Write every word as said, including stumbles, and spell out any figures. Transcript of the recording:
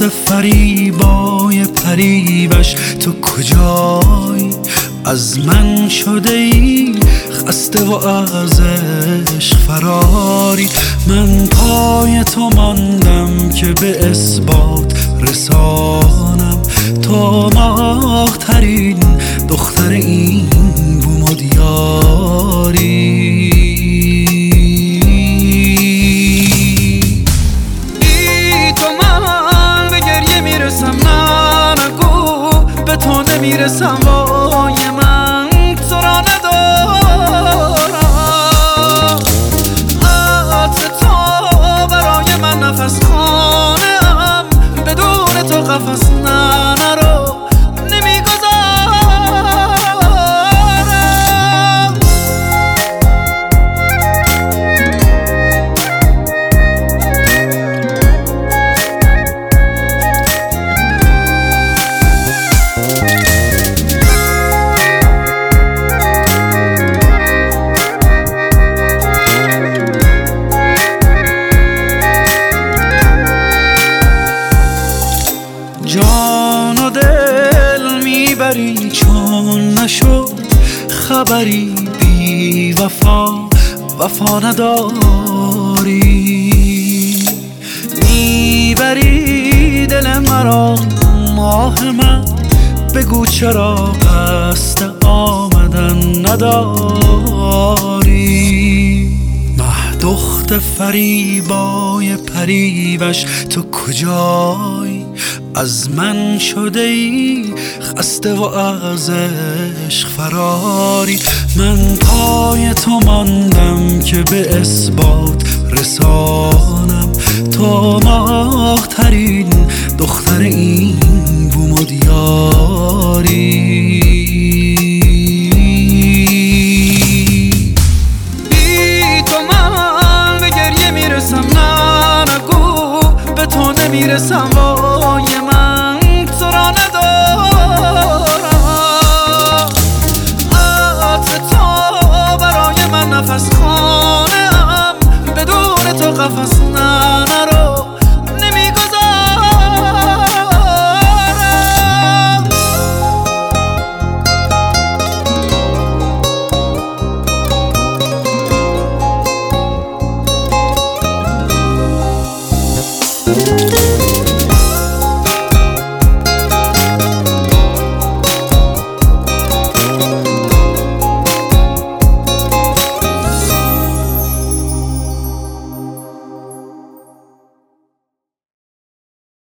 فریبای پریوش تو کجایی؟ از من شده ای خسته و از عشق فراری. من پای تو ماندم که به اثبات رسانم تو ماه ترین دختر این بوم و دیاری. ای تو من به گریه میرسم، نه نگو به تو نمیرسم، وای من تو را ندارم. عطر تو برای من نفس خانه‌ام، بدون تو قفس نه نرو نمیگذارم. جان و دل میبری چون نشد خبری، بی وفا وفا نداری. میبری دل مرا ماه من، بگو چرا قصد آمدن نداری. مه دخت فریبای پریوش تو کجایی؟ از من شده ای خسته و از عشق فراری. من پای تو ماندم که به اثبات رسانم تو ماه ترین دختر این